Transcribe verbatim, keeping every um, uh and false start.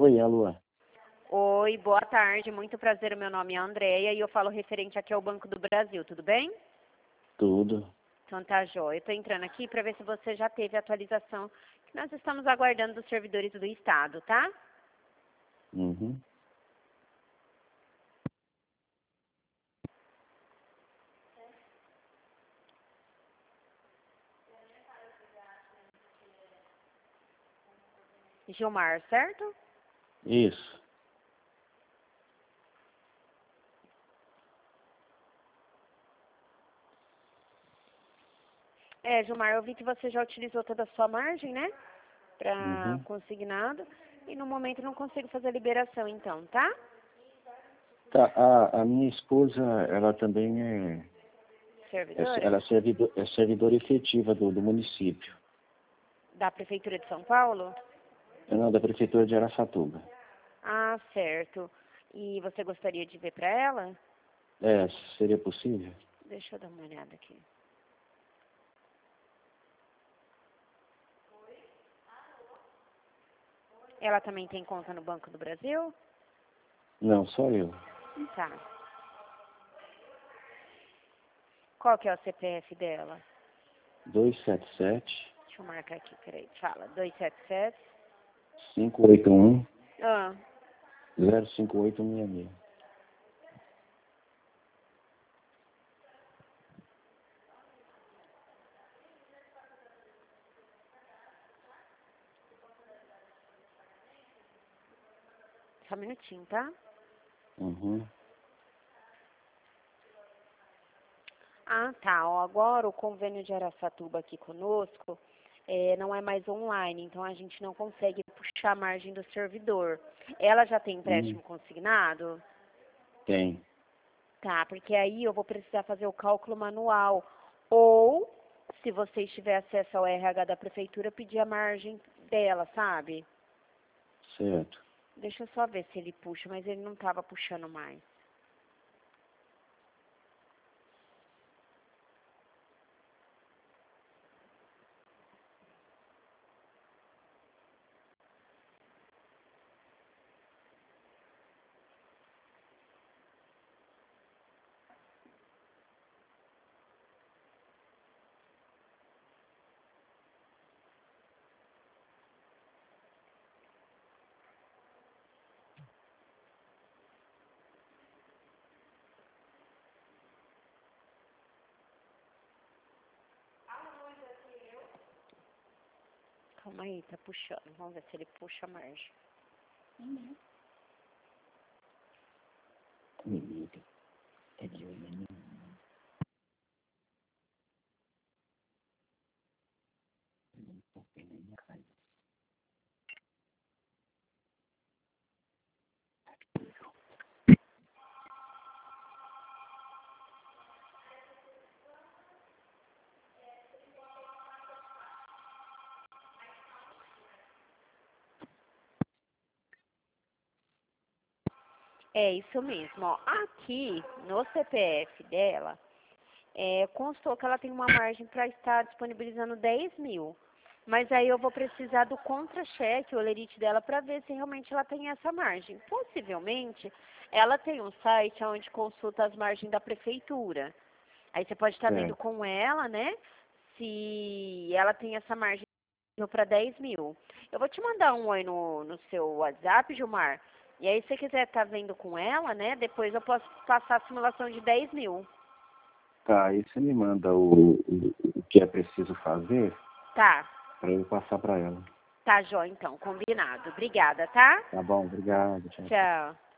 Oi, alô. Oi, boa tarde, muito prazer, o meu nome é Andréia e eu falo referente aqui ao Banco do Brasil, tudo bem? Tudo. Então tá, jóia. Eu tô entrando aqui para ver se você já teve a atualização que nós estamos aguardando dos servidores do Estado, tá? Uhum. Gilmar, certo? Isso. É, Gilmar, eu vi que você já utilizou toda a sua margem, né? Para Uhum. consignado. E no momento não consigo fazer a liberação, então, tá? Tá, a, a minha esposa, ela também é, é, Servidora? ela é, servidor, é servidora efetiva do, do município. Da Prefeitura de São Paulo? É, não, da prefeitura de Araçatuba. Ah, certo. E você gostaria de ver para ela? É, seria possível? Deixa eu dar uma olhada aqui. Ela também tem conta no Banco do Brasil? Não, só eu. Tá. Qual que é o C P F dela? dois sete sete, Deixa eu marcar aqui, peraí. Fala. dois sete sete. cinco oito um, Ah, zero cinco oito seis seis. só um minutinho, tá? Uhum. Ah, tá. Ó, agora o convênio de Araçatuba aqui conosco é, não é mais online, então a gente não consegue puxar a margem do servidor. Ela já tem Hum, empréstimo consignado? tem. Tá, porque aí eu vou precisar fazer o cálculo manual. Ou, se você tiver acesso ao R H da prefeitura, pedir a margem dela, sabe? Certo. Deixa eu só ver se ele puxa, mas ele não estava puxando mais. Calma aí, tá puxando. Vamos ver se ele puxa a margem. Comigo. É de olho em mim. Não tô vendo minha cara. É isso mesmo, ó. Aqui, no C P F dela, é, constou que ela tem uma margem para estar disponibilizando dez mil. Mas aí eu vou precisar do contra-cheque, o olerite dela, para ver se realmente ela tem essa margem. Possivelmente, ela tem um site onde consulta as margens da prefeitura. Aí você pode estar vendo Certo. com ela, né, se ela tem essa margem para dez mil. Eu vou te mandar um oi no, no seu WhatsApp, Gilmar. E aí, se você quiser estar vendo com ela, né, depois eu posso passar a simulação de dez mil. Tá, aí você me manda o, o, o que é preciso fazer Tá. para eu passar para ela. Tá, Jó, então, combinado. Obrigada, tá? Tá bom, obrigado. Tchau, tchau. Tchau.